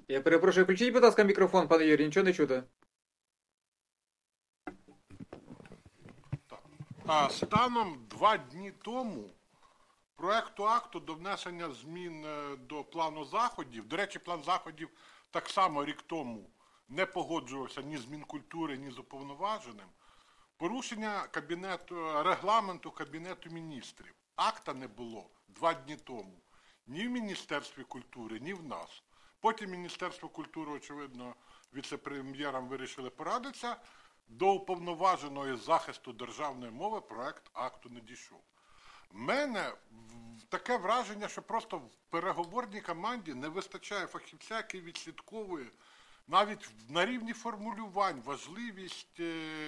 Я перепрошую, включіть, будь ласка, мікрофон, пане Юрій, нічого не чути. Станом 2 дні тому проекту акту до внесення змін до плану заходів, до речі, план заходів так само рік тому не погоджувався ні з Мінкультури, ні з уповноваженим, порушення регламенту Кабінету міністрів. Акта не було 2 дні тому ні в Міністерстві культури, ні в нас. Потім Міністерство культури, очевидно, віце-прем'єрам вирішили порадитися. До уповноваженої захисту державної мови проект акту не дійшов. В мене таке враження, що просто в переговорній команді не вистачає фахівця, який відслідковує навіть на рівні формулювань важливість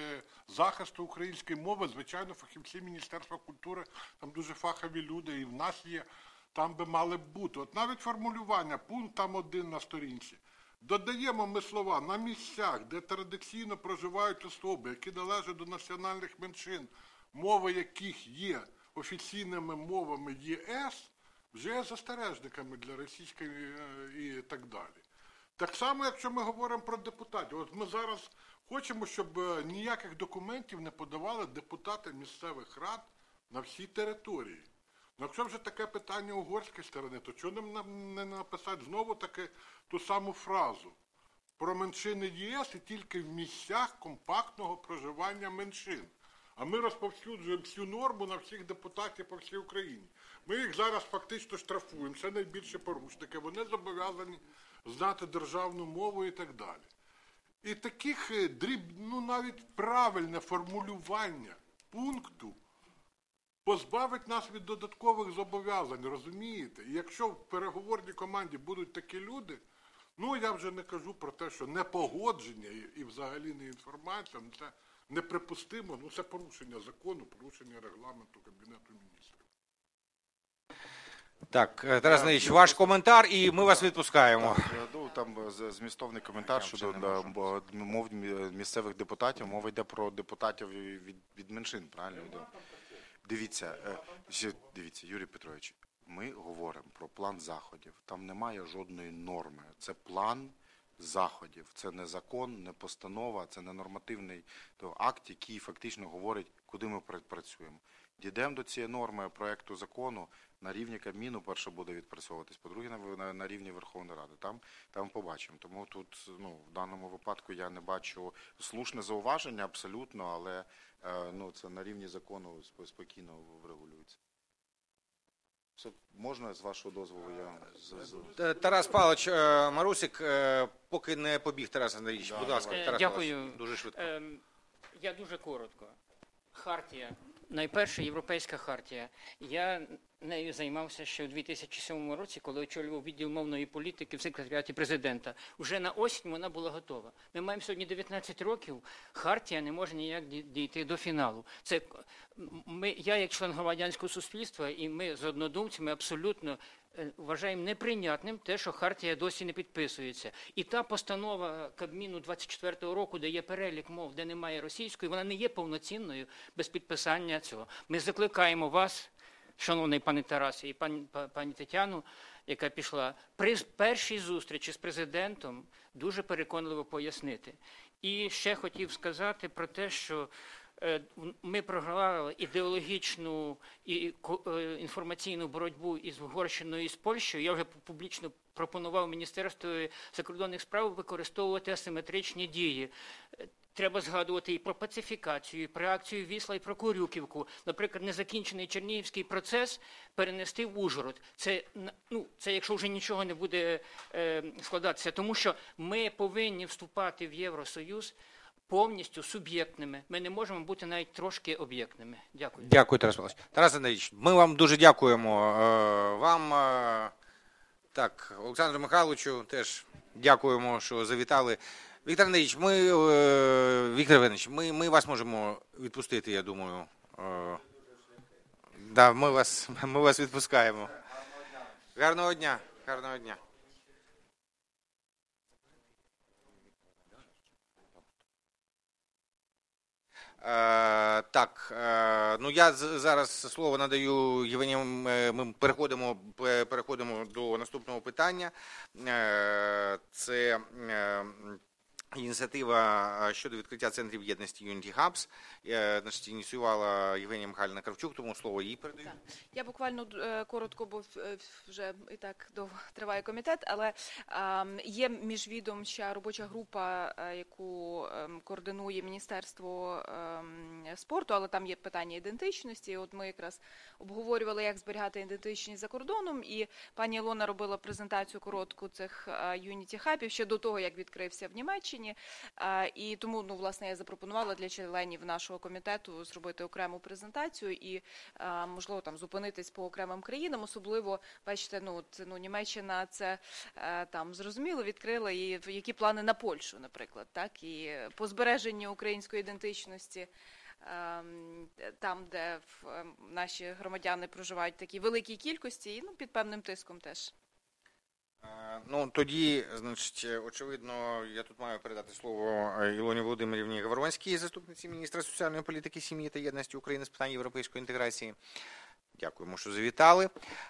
захисту української мови. Звичайно, фахівці Міністерства культури, там дуже фахові люди, і в нас є, там би мали б бути. От навіть формулювання, пункт там 1 на сторінці. Додаємо ми слова «на місцях, де традиційно проживають особи, які належать до національних меншин, мови яких є офіційними мовами ЄС, вже є застережниками для російської і так далі». Так само, якщо ми говоримо про депутатів. От ми зараз хочемо, щоб ніяких документів не подавали депутати місцевих рад на всій території. Ну, якщо вже таке питання угорської сторони, то чого нам не написати знову таки ту саму фразу про меншини ЄС і тільки в місцях компактного проживання меншин. А ми розповсюджуємо цю норму на всіх депутатів по всій Україні. Ми їх зараз фактично штрафуємо, це найбільші порушники, вони зобов'язані знати державну мову і так далі. І таких навіть правильне формулювання пункту позбавить нас від додаткових зобов'язань, розумієте? І якщо в переговорній команді будуть такі люди, я вже не кажу про те, що непогодження і взагалі не інформація, це неприпустимо, це порушення закону, порушення регламенту Кабінету міністрів. Так, Тарас Андрійович, ваш коментар, і ми вас відпускаємо. Там змістовний коментар щодо мов місцевих депутатів. Мова йде про депутатів від меншин, правильно? Дивіться, Юрій Петрович, ми говоримо про план заходів. Там немає жодної норми. Це план заходів. Це не закон, не постанова, це не нормативний акт, який фактично говорить, куди ми працюємо. Дійдемо до цієї норми проекту закону, на рівні Кабміну перше буде відпрацьовуватись, по-друге, на рівні Верховної Ради. Там побачимо. Тому тут, в даному випадку я не бачу слушне зауваження абсолютно, але це на рівні закону спокійно врегулюється. Все, можна, з вашого дозволу, я... Тарас Павлович Марусик, поки не побіг Тарас Андрійович, будь ласка, Тарас Дякую. Павлович, дуже швидко. Я дуже коротко. Хартія. Найперша європейська хартія. Я нею займався ще у 2007 році, коли очолював відділ мовної політики в секретаріаті президента. Уже на осінь вона була готова. Ми маємо сьогодні 19 років, хартія не може ніяк дійти до фіналу. Я як член громадянського суспільства і ми з однодумцями абсолютно вважаємо неприйнятним те, що хартія досі не підписується. І та постанова Кабміну 24-го року, де є перелік мов, де немає російської, вона не є повноцінною без підписання цього. Ми закликаємо вас, шановний пане Тарасе і пані Тетяну, яка пішла, при першій зустрічі з президентом дуже переконливо пояснити. І ще хотів сказати про те, що ми програли ідеологічну і інформаційну боротьбу із Угорщиною і з Польщею. Я вже публічно пропонував Міністерству закордонних справ використовувати асиметричні дії. Треба згадувати і про пацифікацію, і про акцію Вісла, і про Корюківку. Наприклад, незакінчений Чернігівський процес перенести в Ужгород. Це якщо вже нічого не буде складатися. Тому що ми повинні вступати в Євросоюз повністю суб'єктними. Ми не можемо бути навіть трошки об'єктними. Дякую. Дякую, Тарас Павлович. Тарас Андрійович, ми вам дуже дякуємо. Вам, Олександру Михайловичу, теж дякуємо, що завітали. Віктор Андрійович, Віктор Іванович, ми вас можемо відпустити, я думаю. Да, ми вас відпускаємо. Гарного дня. Гарного дня. Так, ну я зараз слово надаю Євгенію, ми переходимо до наступного питання. Це ініціатива щодо відкриття центрів єдності Unity Hubs. Значить, ініціювала Євгенія Михайлівна Кравчук, тому слово їй передаю. Я буквально коротко, бо вже і так довго триває комітет, але є міжвідомча робоча група, яку координує Міністерство спорту, але там є питання ідентичності. От ми якраз обговорювали, як зберігати ідентичність за кордоном, і пані Ілона робила презентацію коротку цих Unity Hub'ів ще до того, як відкрився в Німеччині. І тому, власне, я запропонувала для членів нашого комітету зробити окрему презентацію і, можливо, там зупинитись по окремим країнам. Особливо, бачите, Німеччина це там зрозуміло відкрила, і які плани на Польщу, наприклад, так, і по збереженню української ідентичності там, де наші громадяни проживають в такій великій кількості, і під певним тиском теж. Ну, тоді, значить, очевидно, я тут маю передати слово Ілоні Володимирівні Гавронській, заступниці міністра соціальної політики, сім'ї та єдності України з питань європейської інтеграції. Дякуємо, що завітали.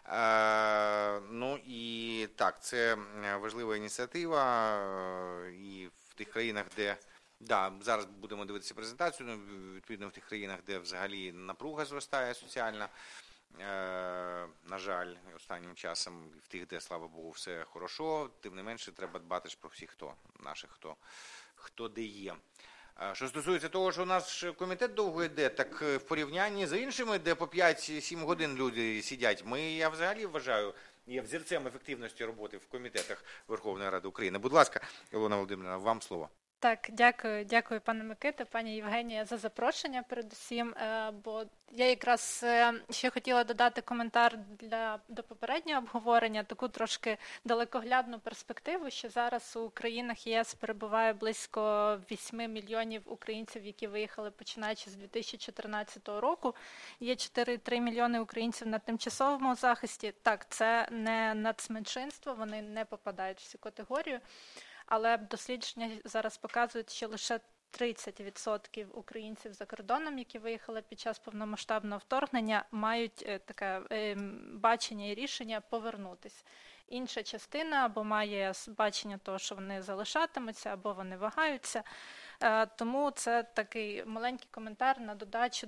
Ну і так, це важлива ініціатива, і в тих країнах, де, зараз будемо дивитися презентацію, відповідно в тих країнах, де взагалі напруга зростає соціальна, на жаль, останнім часом в тих, де, слава Богу, все хорошо, тим не менше треба дбати ж про всіх, хто де є. Що стосується того, що наш комітет довго йде, так в порівнянні з іншими, де по 5-7 годин люди сидять, я взагалі вважаю, є взірцем ефективності роботи в комітетах Верховної Ради України. Будь ласка, Ілона Володимирівна, вам слово. Так, дякую, пане Микита, пані Євгенія, за запрошення передусім, бо я якраз ще хотіла додати коментар до попереднього обговорення, таку трошки далекоглядну перспективу, що зараз у країнах ЄС перебуває близько 8 мільйонів українців, які виїхали починаючи з 2014 року. Є 4,3 мільйони українців на тимчасовому захисті. Так, це не нацменшинство, вони не попадають в цю категорію. Але дослідження зараз показують, що лише 30% українців за кордоном, які виїхали під час повномасштабного вторгнення, мають таке бачення і рішення повернутися. Інша частина або має бачення того, що вони залишатимуться, або вони вагаються. Тому це такий маленький коментар на додачу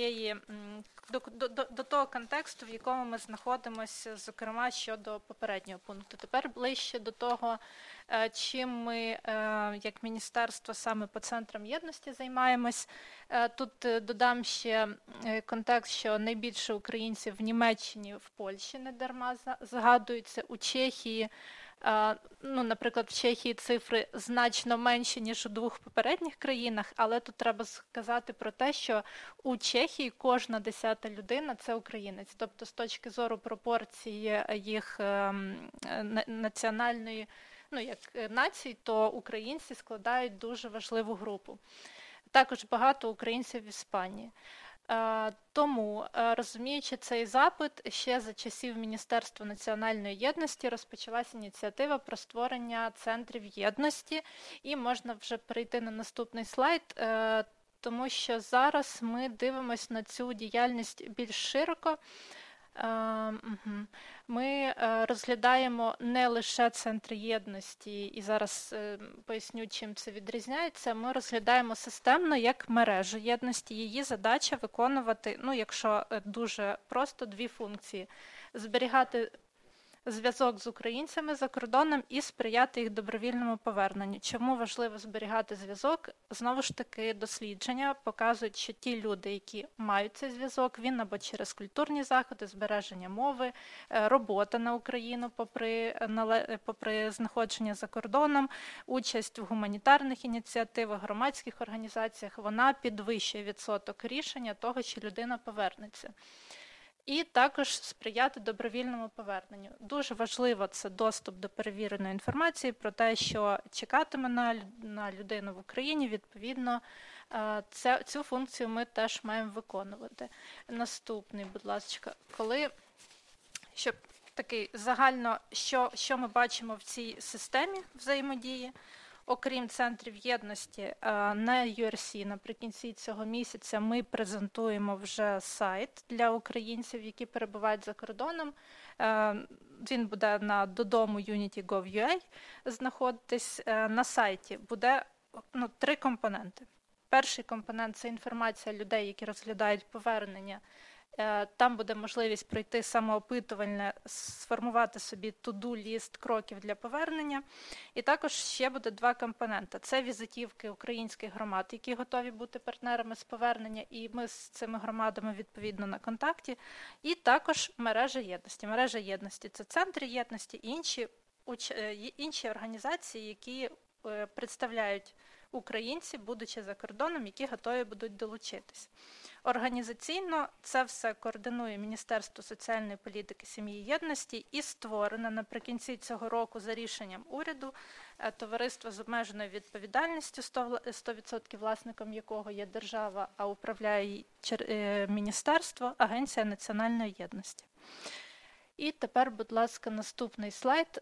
до того контексту, в якому ми знаходимося, зокрема, щодо попереднього пункту. Тепер ближче до того, чим ми, як міністерство, саме по центрам єдності займаємось. Тут додам ще контекст, що найбільше українців в Німеччині, в Польщі недарма згадуються, у Чехії. Наприклад, в Чехії цифри значно менші, ніж у двох попередніх країнах, але тут треба сказати про те, що у Чехії кожна 10-та людина – це українець. Тобто, з точки зору пропорції їх національної, як націй, то українці складають дуже важливу групу. Також багато українців в Іспанії. Тому, розуміючи цей запит, ще за часів Міністерства національної єдності розпочалася ініціатива про створення центрів єдності. І можна вже перейти на наступний слайд, тому що зараз ми дивимося на цю діяльність більш широко. Ми розглядаємо не лише центри єдності, і зараз поясню, чим це відрізняється. Ми розглядаємо системно як мережу єдності. Її задача виконувати, якщо дуже просто, дві функції. Зберігати зв'язок з українцями за кордоном і сприяти їх добровільному поверненню. Чому важливо зберігати зв'язок? Знову ж таки, дослідження показують, що ті люди, які мають цей зв'язок, він або через культурні заходи, збереження мови, робота на Україну попри знаходження за кордоном, участь в гуманітарних ініціативах, громадських організаціях, вона підвищує відсоток рішення того, що людина повернеться. І також сприяти добровільному поверненню. Дуже важливо це доступ до перевіреної інформації про те, що чекатиме на людину в Україні. Відповідно, цю функцію ми теж маємо виконувати. Наступний, будь ласка, щоб такий загально, що ми бачимо в цій системі взаємодії. Окрім центрів єдності, на URC наприкінці цього місяця ми презентуємо вже сайт для українців, які перебувають за кордоном. Він буде на dodomu.unity.gov.ua знаходитись. На сайті буде 3 компоненти. Перший компонент – це інформація людей, які розглядають повернення. Там буде можливість пройти самоопитувальне, сформувати собі to-do-ліст кроків для повернення. І також ще буде 2 компоненти. Це візитівки українських громад, які готові бути партнерами з повернення, і ми з цими громадами відповідно на контакті. І також мережа єдності. Мережа єдності – це центри єдності і інші організації, які представляють українці, будучи за кордоном, які готові будуть долучитись. Організаційно це все координує Міністерство соціальної політики, сім'ї і єдності і створено наприкінці цього року за рішенням уряду товариство з обмеженою відповідальністю, 100% власником якого є держава, а управляє міністерство, Агенція національної єдності. І тепер, будь ласка, наступний слайд.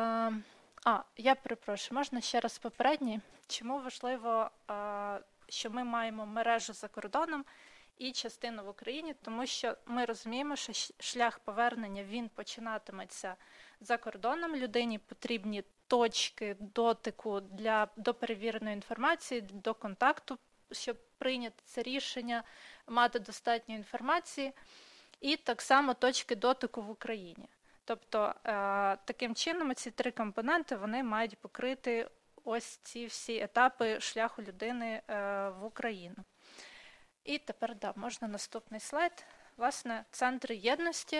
Я перепрошую, можна ще раз попередній? Чому важливо, що ми маємо мережу за кордоном і частину в Україні? Тому що ми розуміємо, що шлях повернення, він починатиметься за кордоном. Людині потрібні точки дотику до перевіреної інформації, до контакту, щоб прийняти це рішення, мати достатньо інформації. І так само точки дотику в Україні. Тобто, таким чином, ці 3 компоненти, вони мають покрити ось ці всі етапи шляху людини в Україну. І тепер, можна наступний слайд. Власне, центри єдності.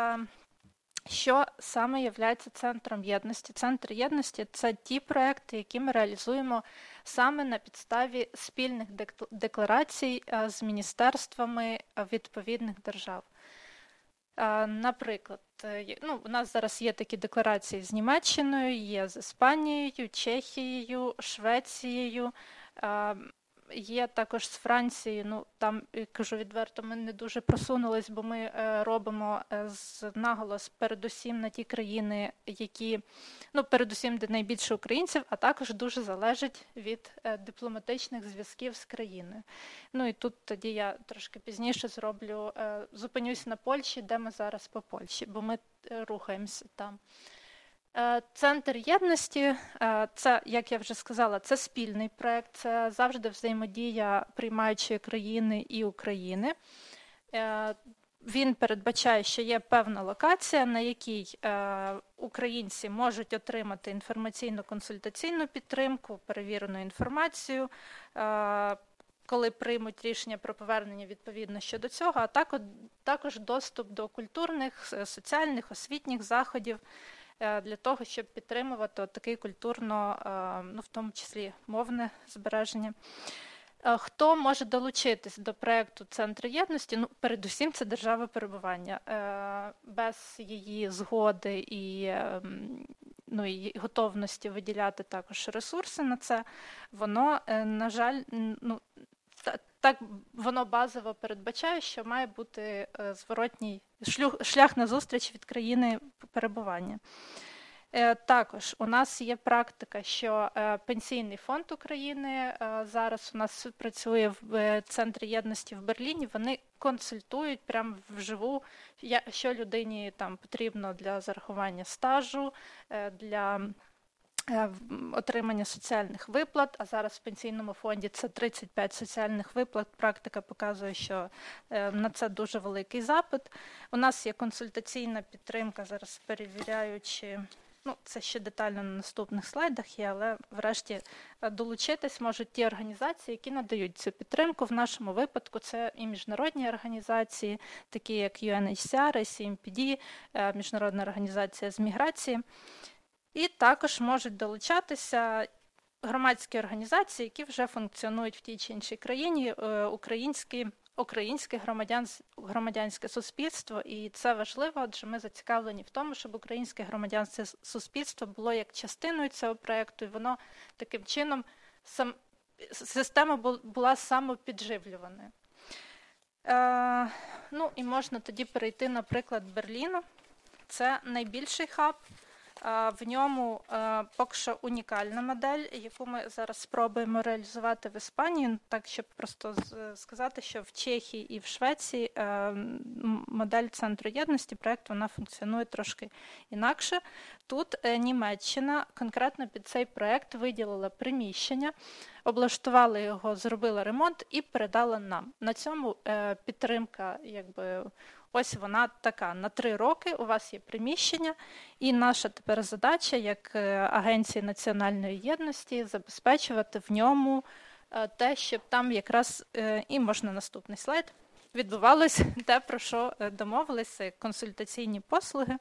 Що саме є центром єдності? Центр єдності – це ті проекти, які ми реалізуємо саме на підставі спільних декларацій з міністерствами відповідних держав. Наприклад, у нас зараз є такі декларації з Німеччиною, є з Іспанією, Чехією, Швецією, є також з Францією. Там, кажу відверто, ми не дуже просунулись, бо ми робимо наголос передусім на ті країни, які, передусім, де найбільше українців, а також дуже залежить від дипломатичних зв'язків з країною. І тут тоді я трошки пізніше зупинюсь на Польщі, де ми зараз по Польщі, бо ми рухаємося там. Центр єдності, це, як я вже сказала, це спільний проєкт, це завжди взаємодія приймаючої країни і України. Він передбачає, що є певна локація, на якій українці можуть отримати інформаційно-консультаційну підтримку, перевірену інформацію, коли приймуть рішення про повернення відповідно щодо цього, а також доступ до культурних, соціальних, освітніх заходів, для того, щоб підтримувати такий культурно, в тому числі мовне збереження. Хто може долучитись до проєкту Центр єдності? Передусім, це держава перебування. Без її згоди і готовності виділяти також ресурси на це, воно, на жаль, так воно базово передбачає, що має бути зворотній шлях назустріч від країни перебування. Також у нас є практика, що Пенсійний фонд України зараз у нас працює в Центрі єдності в Берліні, вони консультують прямо вживу, що людині там потрібно для зарахування стажу, для отримання соціальних виплат, а зараз в Пенсійному фонді це 35 соціальних виплат. Практика показує, що на це дуже великий запит. У нас є консультаційна підтримка, зараз перевіряючи, це ще детально на наступних слайдах є, але врешті долучитись можуть ті організації, які надають цю підтримку. В нашому випадку це і міжнародні організації, такі як UNHCR, CMPD, Міжнародна організація з міграції. І також можуть долучатися громадські організації, які вже функціонують в тій чи іншій країні, українське громадянське суспільство. І це важливо, адже ми зацікавлені в тому, щоб українське громадянське суспільство було як частиною цього проєкту, і воно таким чином, система була самопідживлюваною. І можна тоді перейти, наприклад, Берліну. Це найбільший хаб. В ньому поки що унікальна модель, яку ми зараз спробуємо реалізувати в Іспанії. Так, щоб просто сказати, що в Чехії і в Швеції модель центру єдності, проєкт, вона функціонує трошки інакше. Тут Німеччина конкретно під цей проєкт виділила приміщення, облаштувала його, зробила ремонт і передала нам. На цьому підтримка, ось вона така, на 3 роки у вас є приміщення, і наша тепер задача, як Агенції національної єдності, забезпечувати в ньому те, щоб там якраз, і можна наступний слайд, відбувалося те, про що домовилися, консультаційні послуги.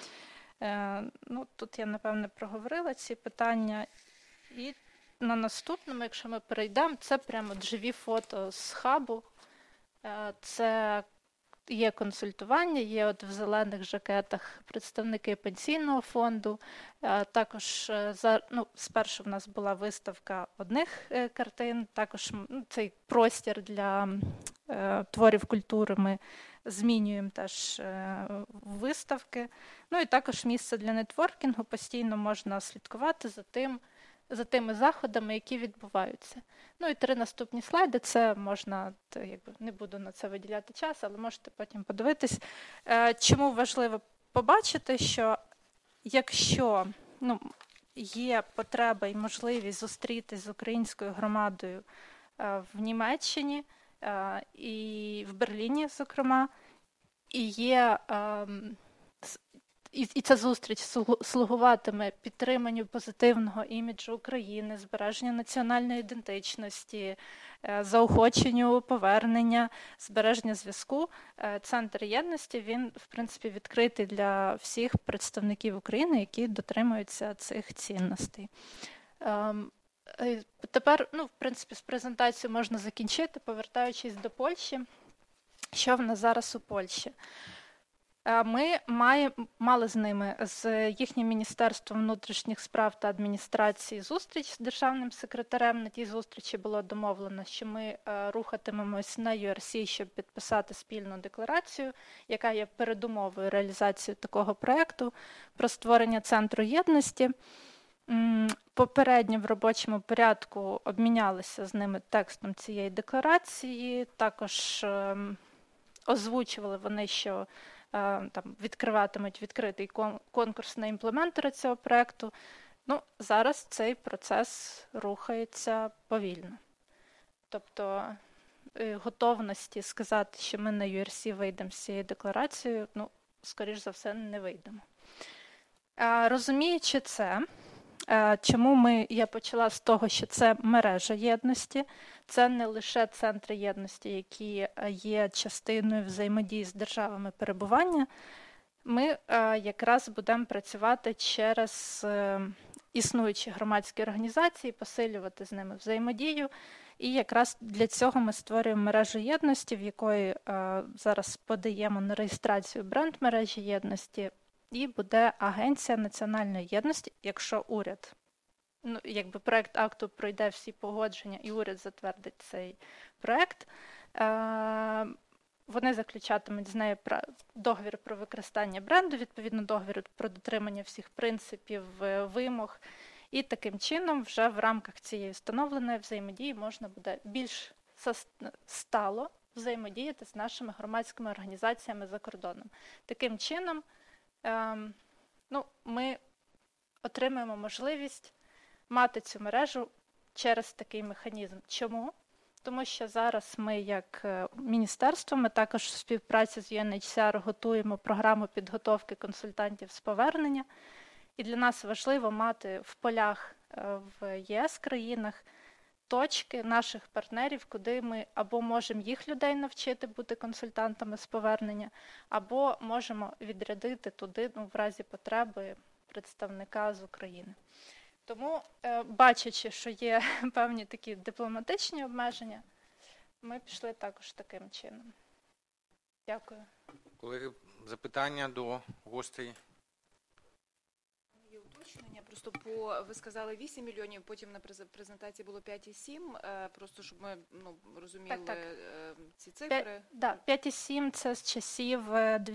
Тут я, напевне, проговорила ці питання. І на наступному, якщо ми перейдемо, це прямо живі фото з хабу. Це є консультування, є в зелених жакетах представники пенсійного фонду. Також спершу в нас була виставка одних картин, також цей простір для творів культури ми змінюємо теж виставки. І також місце для нетворкінгу, постійно можна слідкувати за тими заходами, які відбуваються. І 3 наступні слайди, це можна, не буду на це виділяти час, але можете потім подивитись. Чому важливо побачити, що якщо є потреба і можливість зустрітись з українською громадою в Німеччині і в Берліні, зокрема, і є... І ця зустріч слугуватиме підтриманню позитивного іміджу України, збереженню національної ідентичності, заохоченню повернення, збереження зв'язку. Центр єдності, він, в принципі, відкритий для всіх представників України, які дотримуються цих цінностей. Тепер, в принципі, з презентацією можна закінчити, повертаючись до Польщі. Що в нас зараз у Польщі? Ми мали з ними, з їхнім Міністерством внутрішніх справ та адміністрації зустріч з державним секретарем. На тій зустрічі було домовлено, що ми рухатимемось на URC, щоб підписати спільну декларацію, яка є передумовою реалізації такого проєкту про створення центру єдності. Попередньо в робочому порядку обмінялися з ними текстом цієї декларації, також озвучували вони, що відкриватимуть відкритий конкурс на імплементора цього проєкту. Зараз цей процес рухається повільно. Тобто готовності сказати, що ми на URC вийдемо з цією декларацією, скоріш за все, не вийдемо. Розуміючи це, чому я почала з того, що це мережа єдності, це не лише центри єдності, які є частиною взаємодії з державами перебування, ми якраз будемо працювати через існуючі громадські організації, посилювати з ними взаємодію. І якраз для цього ми створюємо мережу єдності, в якої зараз подаємо на реєстрацію бренд мережі єдності, і буде Агенція національної єдності, якщо уряд, проект акту пройде всі погодження і уряд затвердить цей проект, вони заключатимуть з нею договір про використання бренду, відповідно договір про дотримання всіх принципів, вимог. І таким чином вже в рамках цієї встановленої взаємодії можна буде більш стало взаємодіяти з нашими громадськими організаціями за кордоном. Таким чином ми отримаємо можливість мати цю мережу через такий механізм. Чому? Тому що зараз ми, як міністерство, ми також в співпраці з UNHCR готуємо програму підготовки консультантів з повернення. І для нас важливо мати в полях в ЄС-країнах точки наших партнерів, куди ми або можемо їх людей навчити бути консультантами з повернення, або можемо відрядити туди, в разі потреби, представника з України. Тому, бачачи, що є певні такі дипломатичні обмеження, ми пішли також таким чином. Дякую. Колеги, запитання до гостей? Є уточнення. Просто ви сказали 8 мільйонів, потім на презентації було 5,7, просто щоб ми розуміли Так. ці цифри. 5,7 – це з часів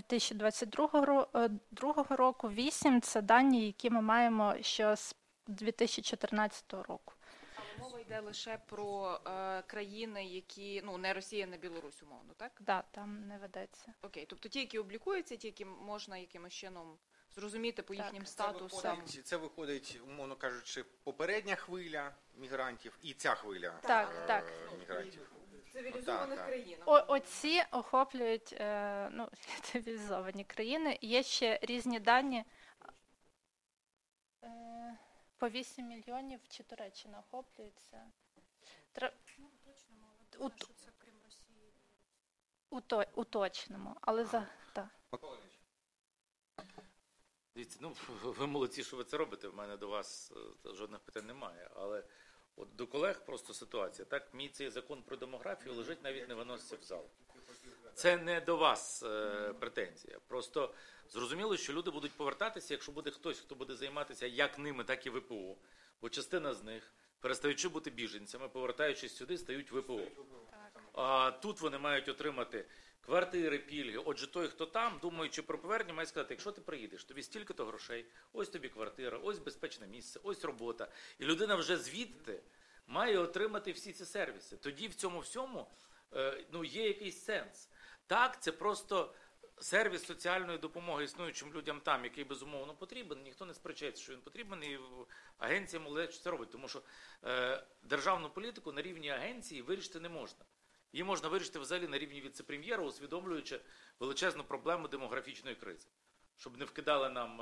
2022 року, 8 – це дані, які ми маємо ще з 2014 року. Але мова йде лише про країни, які, не Росія, не Білорусь, умовно, так? Да, там не ведеться. Окей, тобто ті, які облікуються, ті, які можна якимось чином зрозуміти по їхнім статусам. Це виходить, умовно кажучи, попередня хвиля мігрантів і ця хвиля Так. мігрантів. В цивілізованих країнах. Оці охоплюють цивілізовані країни. Є ще різні дані. По 8 мільйонів чи Туреччина охоплюється. Уточнимо, але так. Дивіться, ви молодці, що ви це робите. В мене до вас жодних питань немає. Але от до колег просто ситуація. Так, мій цей закон про демографію лежить, навіть не виноситься в зал. Це не до вас претензія. Просто зрозуміло, що люди будуть повертатися, якщо буде хтось, хто буде займатися як ними, так і ВПО. Бо частина з них, перестаючи бути біженцями, повертаючись сюди, стають ВПО. А тут вони мають отримати квартири, пільги. Отже, той, хто там, думаючи про повернення, має сказати, якщо ти приїдеш, тобі стільки-то грошей, ось тобі квартира, ось безпечне місце, ось робота. І людина вже звідти має отримати всі ці сервіси. Тоді в цьому всьому є якийсь сенс. Так, це просто сервіс соціальної допомоги існуючим людям там, який безумовно потрібен. Ніхто не сперечається, що він потрібен, і агенція молодець це робить. Тому що державну політику на рівні агенції вирішити не можна. Її можна вирішити взагалі на рівні віце-прем'єра, усвідомлюючи величезну проблему демографічної кризи. Щоб не вкидали нам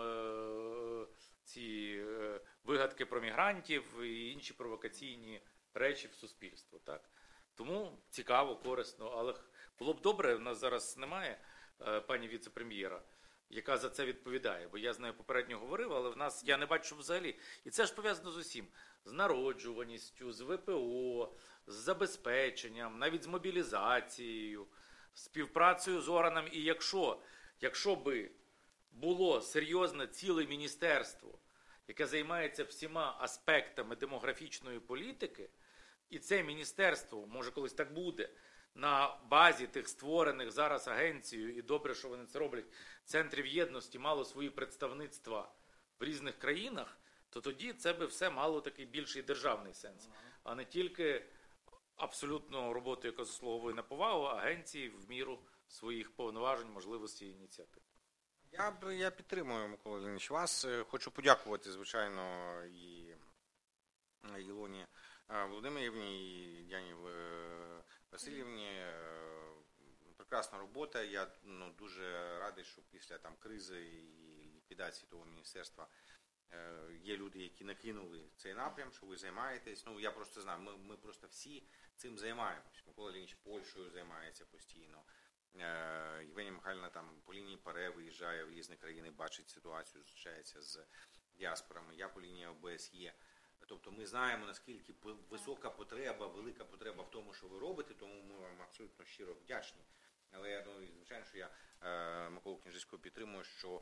ці вигадки про мігрантів і інші провокаційні речі в суспільство. Так? Тому цікаво, корисно, але було б добре, в нас зараз немає пані віце-прем'єра, яка за це відповідає, бо я з нею попередньо говорив, але в нас, я не бачу взагалі. І це ж пов'язано з усім. З народжуваністю, з ВПО, з забезпеченням, навіть з мобілізацією, співпрацею з органами. І якщо би було серйозне ціле міністерство, яке займається всіма аспектами демографічної політики, і це міністерство, може колись так буде, на базі тих створених зараз агенцією, і добре, що вони це роблять, центрів єдності мало свої представництва в різних країнах, то тоді це би все мало такий більший державний сенс, а не тільки абсолютно роботу, яка заслуговує на повагу, агенції в міру своїх повноважень, можливостей і ініціатив. Я підтримую, Микола Леонідович, вас. Хочу подякувати, звичайно, і Ілоні Володимирівні, і Діані Васильівні. Прекрасна робота. Я дуже радий, що після кризи і ліквідації того міністерства є люди, які накинули цей напрям, що ви займаєтесь. Я просто знаю, ми просто всі цим займаємось. Микола Леонідович Польщею займається постійно. Євгенія Михайлівна по лінії ПАРЕ виїжджає в різні країни, бачить ситуацію, зустрічається з діаспорами. Я по лінії ОБСЄ. Тобто ми знаємо, наскільки висока потреба, велика потреба в тому, що ви робите, тому ми вам абсолютно щиро вдячні. Але, звичайно, що я Миколу Княжицького підтримую, що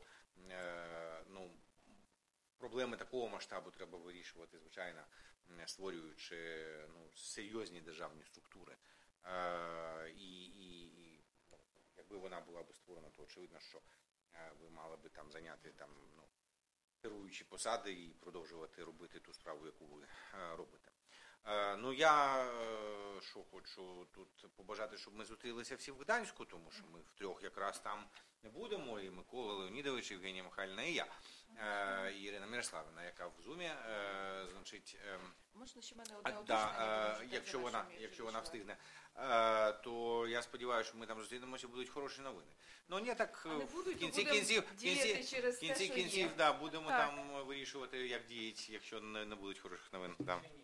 проблеми такого масштабу треба вирішувати, звичайно, створюючи серйозні державні структури. Якби вона була б створена, то очевидно, що ви мали б зайняти керуючі посади і продовжувати робити ту справу, яку ви робите. Я хочу тут побажати, щоб ми зустрілися всі в Гданську, тому що ми втрьох якраз там не будемо, і Микола Леонідович, Євгенія Михайлівна, і я, і Ірина Мирославівна, яка в Зумі, Можна ще в мене одне уточнення? Якщо вона встигне, то я сподіваюся, що ми там зустрінемося і будуть хороші новини. В кінці кінців, будемо там вирішувати, як діяти, якщо не будуть хороших новин.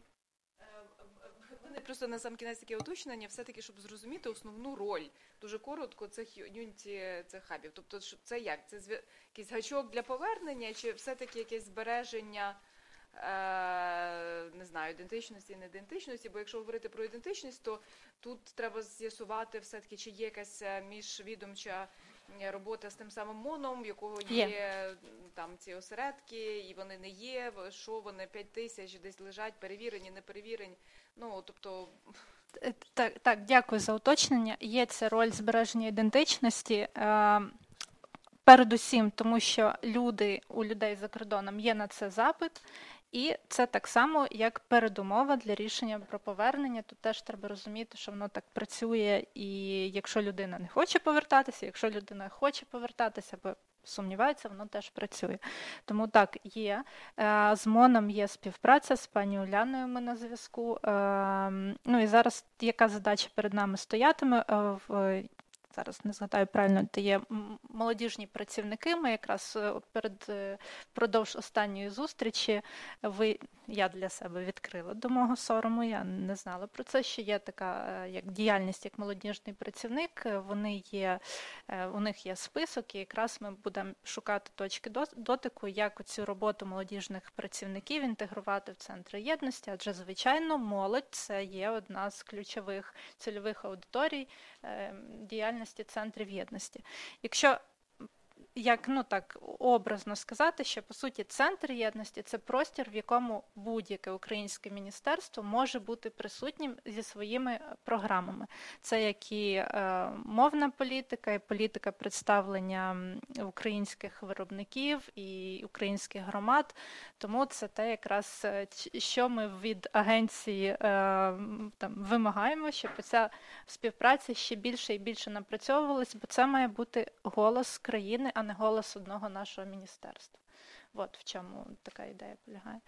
Вони просто на сам кінець таке уточнення, все-таки, щоб зрозуміти основну роль, дуже коротко, цих юніті, цих хабів. Тобто, це як? Це якийсь гачок для повернення, чи все-таки якесь збереження, не знаю, ідентичності, не ідентичності? Бо якщо говорити про ідентичність, то тут треба з'ясувати все-таки, чи є якась міжвідомча робота з тим самим МОНом, в якого є там ці осередки, і вони не є, що вони 5 тисяч десь лежать, перевірені, не перевірені. Ну, тобто... Так, дякую за уточнення. Є ця роль збереження ідентичності, передусім, тому що у людей за кордоном є на це запит, і це так само, як передумова для рішення про повернення. Тут теж треба розуміти, що воно так працює, і якщо людина не хоче повертатися, якщо людина хоче повертатися, або сумнівається, воно теж працює. Тому так, є. З МОНом є співпраця, з пані Уляною ми на зв'язку. Ну і зараз яка задача перед нами стоятиме? Зараз не згадаю правильно, це є молодіжні працівники. Ми якраз впродовж останньої зустрічі, я для себе відкрила до мого сорому, я не знала про це, що є така як діяльність, як молодіжний працівник. У них є список, і якраз ми будемо шукати точки дотику, як цю роботу молодіжних працівників інтегрувати в центри єдності, адже, звичайно, молодь – це є одна з ключових цільових аудиторій діяльності центрів єдності. Якщо образно сказати, що, по суті, центр єдності – це простір, в якому будь-яке українське міністерство може бути присутнім зі своїми програмами. Це як і мовна політика, і політика представлення українських виробників і українських громад. Тому це те, якраз, що ми від агенції вимагаємо, щоб ця співпраця ще більше і більше напрацьовувалась, бо це має бути голос країни, а не голос одного нашого міністерства. От в чому така ідея полягає.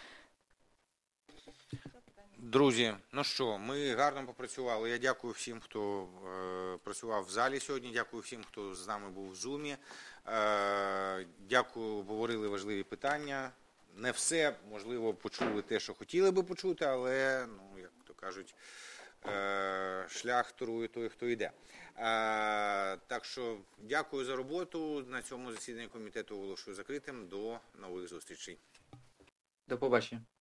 Друзі, ну що, ми гарно попрацювали. Я дякую всім, хто працював в залі сьогодні, дякую всім, хто з нами був в Зумі. Дякую, обговорили важливі питання. Не все, можливо, почули те, що хотіли би почути, але, як то кажуть, шлях торує той, хто йде. Так що дякую за роботу. На цьому засіданні комітету оголошую закритим. До нових зустрічей. До побачення.